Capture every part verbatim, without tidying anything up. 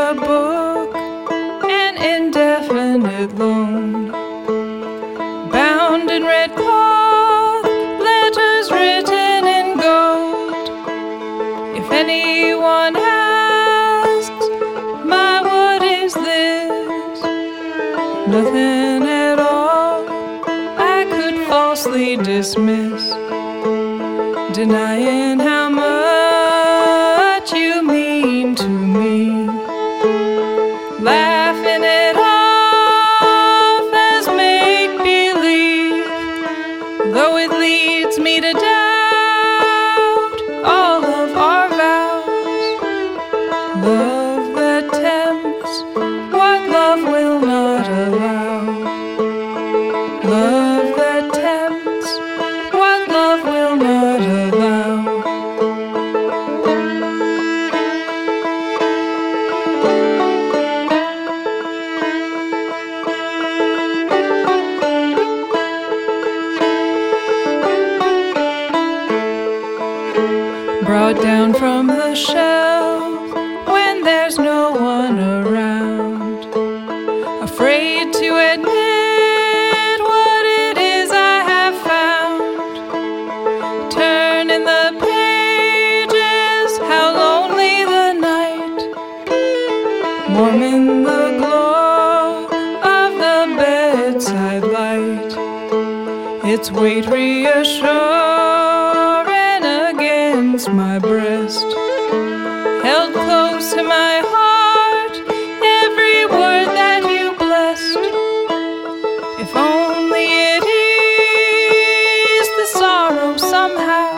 a book, an indefinite loan, bound in red cloth, letters written in gold. If anyone asks, my, what is this? Nothing at all I could falsely dismiss, denying how much you mean to me, laughing it off as make-believe, though it leads me to doubt all of our vows. Love that tempts what love will not allow. Love that tempts what love will not allow. Brought down from the shelf when there's no one around, afraid to admit what it is I have found. Turning the pages, how lonely the night, warming the glow of the bedside light, its weight reassuring against my breast, held close to my heart, every word that you blessed. If only it eased the sorrow somehow.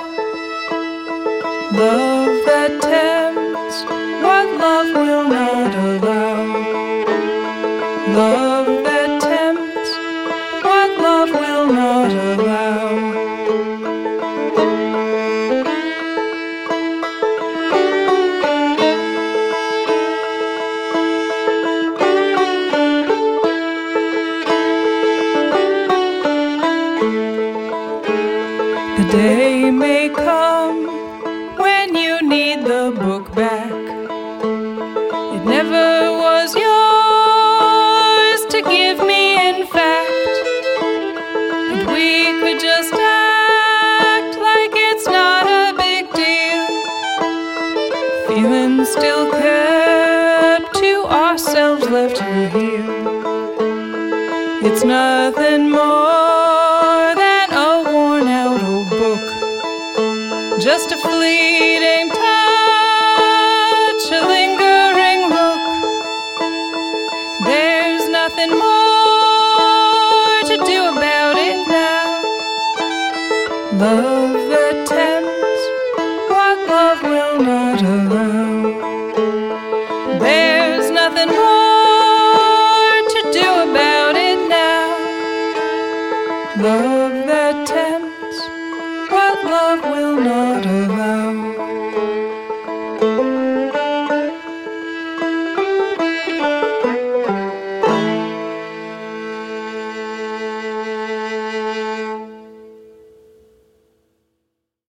Love that tempts what love will not allow. Love that tempts what love will not allow. The day may come when you need the book back. It never was yours to give me, in fact, and we could just act like it's not a big deal, feeling still kept to ourselves, left to heal. It's nothing more than a worn out old book, just a fleeting touch, a lingering look. There's nothing more to do about it now. Love that tempts what love will not allow. There's nothing more to do about it now. Love that tempts what love will not allow.